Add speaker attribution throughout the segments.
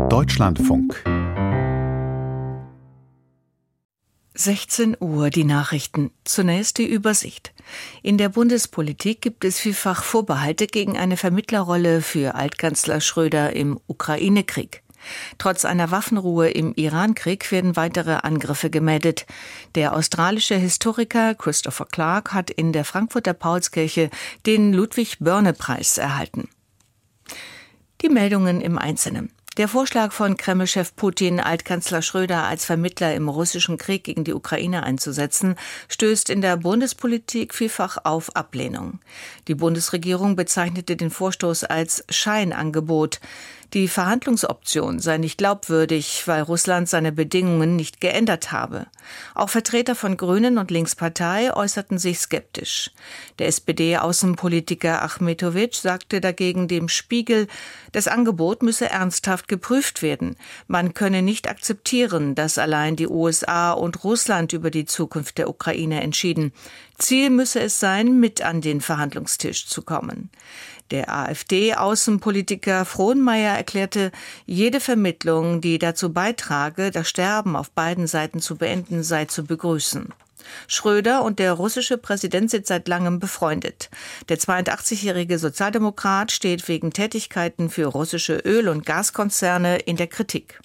Speaker 1: Deutschlandfunk
Speaker 2: 16 Uhr, die Nachrichten. Zunächst die Übersicht. In der Bundespolitik gibt es vielfach Vorbehalte gegen eine Vermittlerrolle für Altkanzler Schröder im Ukraine-Krieg. Trotz einer Waffenruhe im Iran-Krieg werden weitere Angriffe gemeldet. Der australische Historiker Christopher Clark hat in der Frankfurter Paulskirche den Ludwig-Börne-Preis erhalten. Die Meldungen im Einzelnen. Der Vorschlag von Kreml-Chef Putin, Altkanzler Schröder als Vermittler im russischen Krieg gegen die Ukraine einzusetzen, stößt in der Bundespolitik vielfach auf Ablehnung. Die Bundesregierung bezeichnete den Vorstoß als Scheinangebot. Die Verhandlungsoption sei nicht glaubwürdig, weil Russland seine Bedingungen nicht geändert habe. Auch Vertreter von Grünen und Linkspartei äußerten sich skeptisch. Der SPD-Außenpolitiker Achmetowitsch sagte dagegen dem Spiegel, das Angebot müsse ernsthaft geprüft werden. Man könne nicht akzeptieren, dass allein die USA und Russland über die Zukunft der Ukraine entschieden. Ziel müsse es sein, mit an den Verhandlungstisch zu kommen. Der AfD-Außenpolitiker Frohnmayer erklärte, jede Vermittlung, die dazu beitrage, das Sterben auf beiden Seiten zu beenden, sei zu begrüßen. Schröder und der russische Präsident sind seit langem befreundet. Der 82-jährige Sozialdemokrat steht wegen Tätigkeiten für russische Öl- und Gaskonzerne in der Kritik.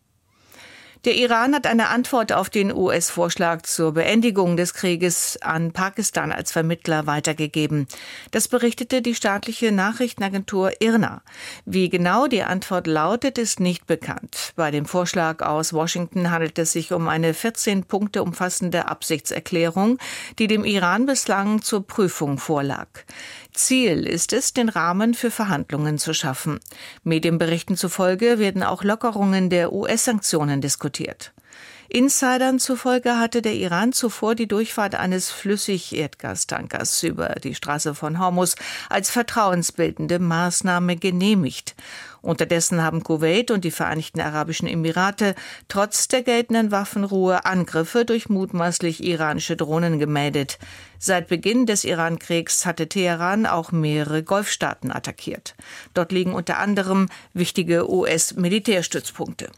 Speaker 2: Der Iran hat eine Antwort auf den US-Vorschlag zur Beendigung des Krieges an Pakistan als Vermittler weitergegeben. Das berichtete die staatliche Nachrichtenagentur IRNA. Wie genau die Antwort lautet, ist nicht bekannt. Bei dem Vorschlag aus Washington handelt es sich um eine 14 Punkte umfassende Absichtserklärung, die dem Iran bislang zur Prüfung vorlag. Ziel ist es, den Rahmen für Verhandlungen zu schaffen. Medienberichten zufolge werden auch Lockerungen der US-Sanktionen diskutiert. Insidern zufolge hatte der Iran zuvor die Durchfahrt eines Flüssigerdgastankers über die Straße von Hormuz als vertrauensbildende Maßnahme genehmigt. Unterdessen haben Kuwait und die Vereinigten Arabischen Emirate trotz der geltenden Waffenruhe Angriffe durch mutmaßlich iranische Drohnen gemeldet. Seit Beginn des Iran-Kriegs hatte Teheran auch mehrere Golfstaaten attackiert. Dort liegen unter anderem wichtige US-Militärstützpunkte.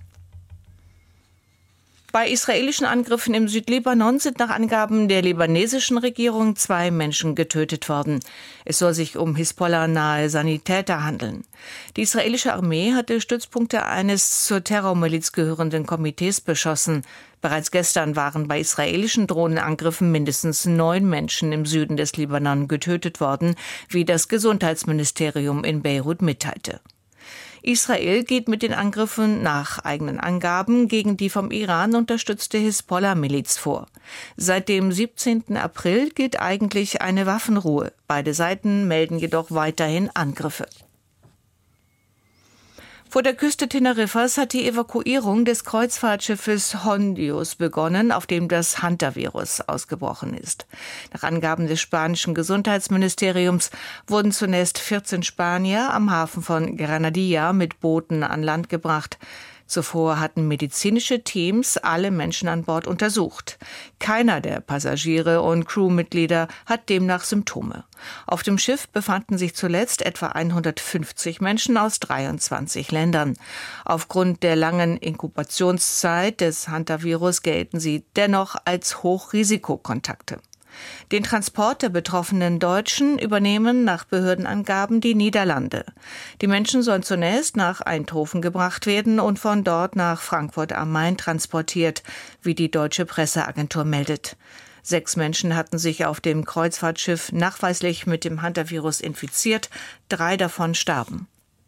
Speaker 2: Bei israelischen Angriffen im Südlibanon sind nach Angaben der libanesischen Regierung 2 Menschen getötet worden. Es soll sich um Hisbollah-nahe Sanitäter handeln. Die israelische Armee hatte Stützpunkte eines zur Terrormiliz gehörenden Komitees beschossen. Bereits gestern waren bei israelischen Drohnenangriffen mindestens 9 Menschen im Süden des Libanon getötet worden, wie das Gesundheitsministerium in Beirut mitteilte. Israel geht mit den Angriffen nach eigenen Angaben gegen die vom Iran unterstützte Hisbollah-Miliz vor. Seit dem 17. April gilt eigentlich eine Waffenruhe. Beide Seiten melden jedoch weiterhin Angriffe. Vor der Küste Teneriffas hat die Evakuierung des Kreuzfahrtschiffes Hondios begonnen, auf dem das Hantavirus ausgebrochen ist. Nach Angaben des spanischen Gesundheitsministeriums wurden zunächst 14 Spanier am Hafen von Granadilla mit Booten an Land gebracht. Zuvor hatten medizinische Teams alle Menschen an Bord untersucht. Keiner der Passagiere und Crewmitglieder hat demnach Symptome. Auf dem Schiff befanden sich zuletzt etwa 150 Menschen aus 23 Ländern. Aufgrund der langen Inkubationszeit des Hantavirus gelten sie dennoch als Hochrisikokontakte. Den Transport der betroffenen Deutschen übernehmen nach Behördenangaben die Niederlande. Die Menschen sollen zunächst nach Eindhoven gebracht werden und von dort nach Frankfurt am Main transportiert, wie die deutsche Presseagentur meldet. 6 Menschen hatten sich auf dem Kreuzfahrtschiff nachweislich mit dem Hantavirus infiziert, 3 davon starben.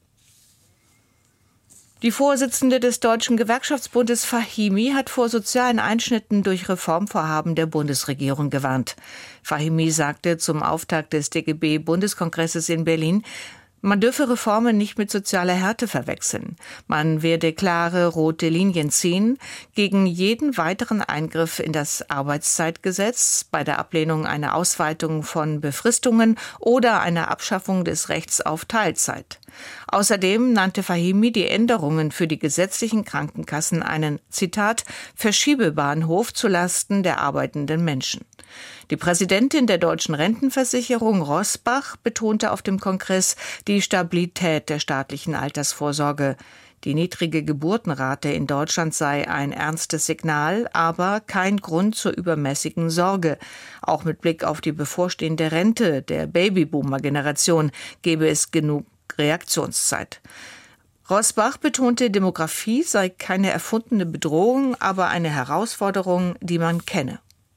Speaker 2: Die Vorsitzende des Deutschen Gewerkschaftsbundes Fahimi hat vor sozialen Einschnitten durch Reformvorhaben der Bundesregierung gewarnt. Fahimi sagte zum Auftakt des DGB-Bundeskongresses in Berlin, man dürfe Reformen nicht mit sozialer Härte verwechseln. Man werde klare rote Linien ziehen gegen jeden weiteren Eingriff in das Arbeitszeitgesetz, bei der Ablehnung einer Ausweitung von Befristungen oder einer Abschaffung des Rechts auf Teilzeit. Außerdem nannte Fahimi die Änderungen für die gesetzlichen Krankenkassen einen, Zitat, Verschiebebahnhof zulasten der arbeitenden Menschen. Die Präsidentin der Deutschen Rentenversicherung, Rosbach, betonte auf dem Kongress die Stabilität der staatlichen Altersvorsorge. Die niedrige Geburtenrate in Deutschland sei ein ernstes Signal, aber kein Grund zur übermäßigen Sorge. Auch mit Blick auf die bevorstehende Rente der Babyboomer-Generation gebe es genug Reaktionszeit. Rosbach betonte, Demografie sei keine erfundene Bedrohung, aber eine Herausforderung, die man kenne.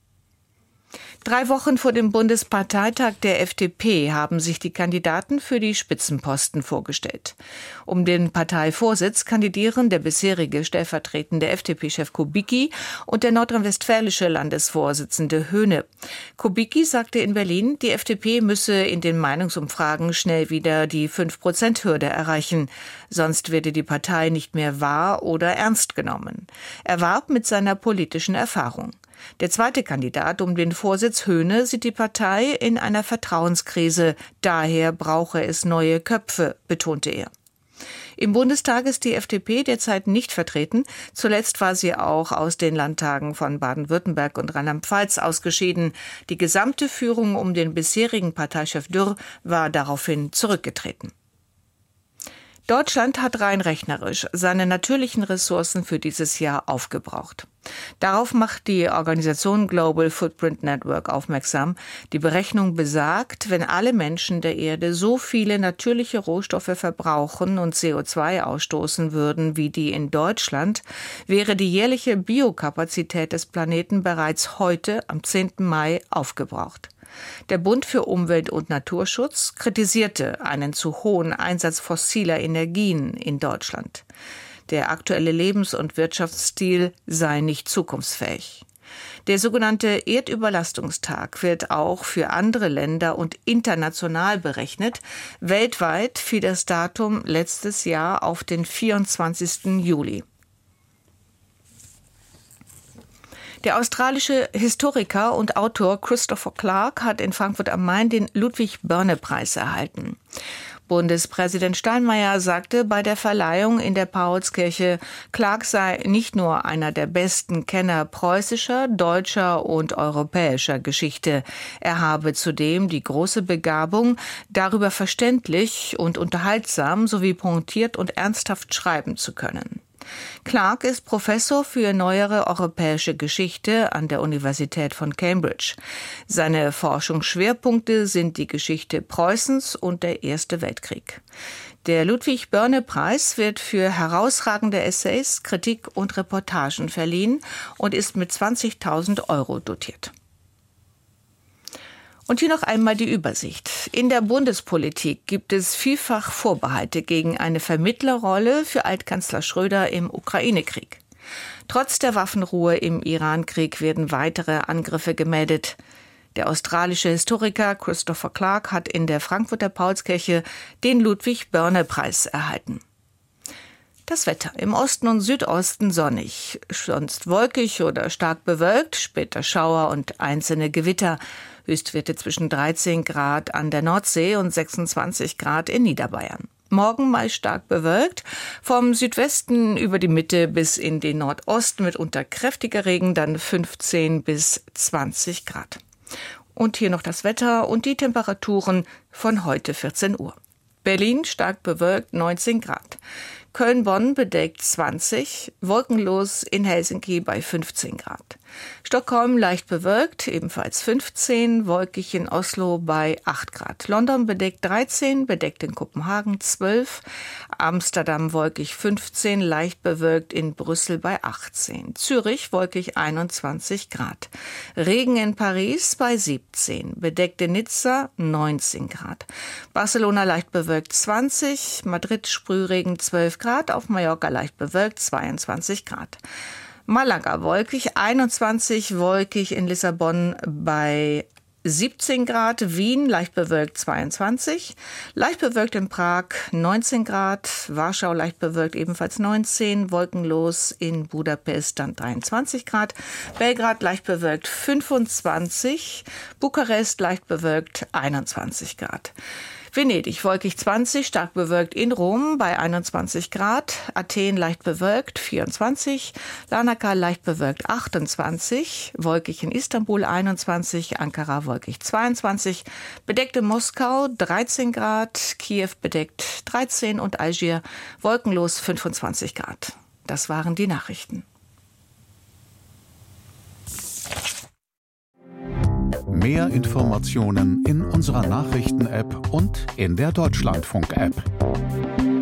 Speaker 2: 3 Wochen vor dem Bundesparteitag der FDP haben sich die Kandidaten für die Spitzenposten vorgestellt. Um den Parteivorsitz kandidieren der bisherige stellvertretende FDP-Chef Kubicki und der nordrhein-westfälische Landesvorsitzende Höhne. Kubicki sagte in Berlin, die FDP müsse in den Meinungsumfragen schnell wieder die 5%-Hürde erreichen. Sonst werde die Partei nicht mehr wahr oder ernst genommen. Er warb mit seiner politischen Erfahrung. Der zweite Kandidat um den Vorsitz, Höhne, sieht die Partei in einer Vertrauenskrise. Daher brauche es neue Köpfe, betonte er. Im Bundestag ist die FDP derzeit nicht vertreten. Zuletzt war sie auch aus den Landtagen von Baden-Württemberg und Rheinland-Pfalz ausgeschieden. Die gesamte Führung um den bisherigen Parteichef Dürr war daraufhin zurückgetreten. Deutschland hat rein rechnerisch seine natürlichen Ressourcen für dieses Jahr aufgebraucht. Darauf macht die Organisation Global Footprint Network aufmerksam. Die Berechnung besagt, wenn alle Menschen der Erde so viele natürliche Rohstoffe verbrauchen und CO2 ausstoßen würden wie die in Deutschland, wäre die jährliche Biokapazität des Planeten bereits heute, am 10. Mai, aufgebraucht. Der Bund für Umwelt- und Naturschutz kritisierte einen zu hohen Einsatz fossiler Energien in Deutschland. Der aktuelle Lebens- und Wirtschaftsstil sei nicht zukunftsfähig. Der sogenannte Erdüberlastungstag wird auch für andere Länder und international berechnet. Weltweit fiel das Datum letztes Jahr auf den 24. Juli. Der australische Historiker und Autor Christopher Clark hat in Frankfurt am Main den Ludwig-Börne-Preis erhalten. Bundespräsident Steinmeier sagte bei der Verleihung in der Paulskirche, Clark sei nicht nur einer der besten Kenner preußischer, deutscher und europäischer Geschichte. Er habe zudem die große Begabung, darüber verständlich und unterhaltsam sowie pointiert und ernsthaft schreiben zu können. Clark ist Professor für neuere europäische Geschichte an der Universität von Cambridge. Seine Forschungsschwerpunkte sind die Geschichte Preußens und der Erste Weltkrieg. Der Ludwig-Börne-Preis wird für herausragende Essays, Kritik und Reportagen verliehen und ist mit 20.000 € dotiert. Und hier noch einmal die Übersicht. In der Bundespolitik gibt es vielfach Vorbehalte gegen eine Vermittlerrolle für Altkanzler Schröder im Ukraine-Krieg. Trotz der Waffenruhe im Iran-Krieg werden weitere Angriffe gemeldet. Der australische Historiker Christopher Clark hat in der Frankfurter Paulskirche den Ludwig-Börne-Preis erhalten. Das Wetter. Im Osten und Südosten sonnig, sonst wolkig oder stark bewölkt, später Schauer und einzelne Gewitter. Höchstwerte zwischen 13 Grad an der Nordsee und 26 Grad in Niederbayern. Morgen meist stark bewölkt, vom Südwesten über die Mitte bis in den Nordosten mitunter kräftiger Regen, dann 15 bis 20 Grad. Und hier noch das Wetter und die Temperaturen von heute 14 Uhr. Berlin stark bewölkt, 19 Grad. Köln-Bonn bedeckt 20, wolkenlos in Helsinki bei 15 Grad. Stockholm leicht bewölkt, ebenfalls 15, wolkig in Oslo bei 8 Grad. London bedeckt 13, bedeckt in Kopenhagen 12, Amsterdam wolkig 15, leicht bewölkt in Brüssel bei 18. Zürich wolkig 21 Grad. Regen in Paris bei 17, bedeckt in Nizza 19 Grad. Barcelona leicht bewölkt 20, Madrid Sprühregen 12 Grad, auf Mallorca leicht bewölkt 22 Grad. Malaga wolkig, 21, wolkig in Lissabon bei 17 Grad, Wien leicht bewölkt 22, leicht bewölkt in Prag 19 Grad, Warschau leicht bewölkt ebenfalls 19, wolkenlos in Budapest dann 23 Grad, Belgrad leicht bewölkt 25, Bukarest leicht bewölkt 21 Grad. Venedig wolkig 20, stark bewölkt in Rom bei 21 Grad, Athen leicht bewölkt 24, Larnaca leicht bewölkt 28, wolkig in Istanbul 21, Ankara wolkig 22, bedeckt in Moskau 13 Grad, Kiew bedeckt 13 und Algier wolkenlos 25 Grad. Das waren die Nachrichten.
Speaker 1: Mehr Informationen in unserer Nachrichten-App und in der Deutschlandfunk-App.